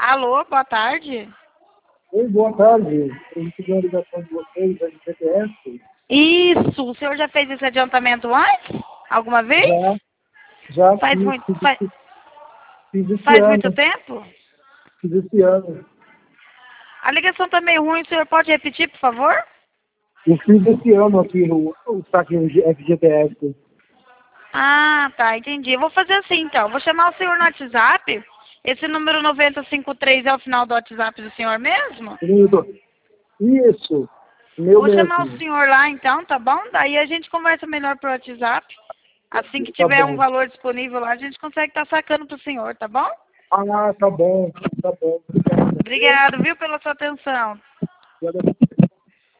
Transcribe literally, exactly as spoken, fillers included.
Alô, boa tarde. Oi, boa tarde. Eu recebi uma ligação de vocês, da G P S. Isso, o senhor já fez esse adiantamento antes? Alguma vez? Já, já Faz fiz, muito, fiz, faz, esse- fiz esse faz muito ano. tempo? Fiz esse ano. A ligação tá meio ruim, o senhor pode repetir, por favor? Eu fiz esse ano aqui o, o saque F G P S. Ah, tá, entendi. Eu vou fazer assim, então. Vou chamar o senhor no WhatsApp. Esse número noventa e cinco três é o final do WhatsApp do senhor mesmo? Lindo. Isso, meu Vou chamar o mesmo. senhor lá, então, tá bom? Daí a gente conversa melhor pro WhatsApp. Assim que Tá tiver um bom. valor disponível lá, a gente consegue estar sacando pro senhor, tá bom? Ah, tá bom, tá bom. Obrigado. Obrigado, viu, pela sua atenção. Obrigado.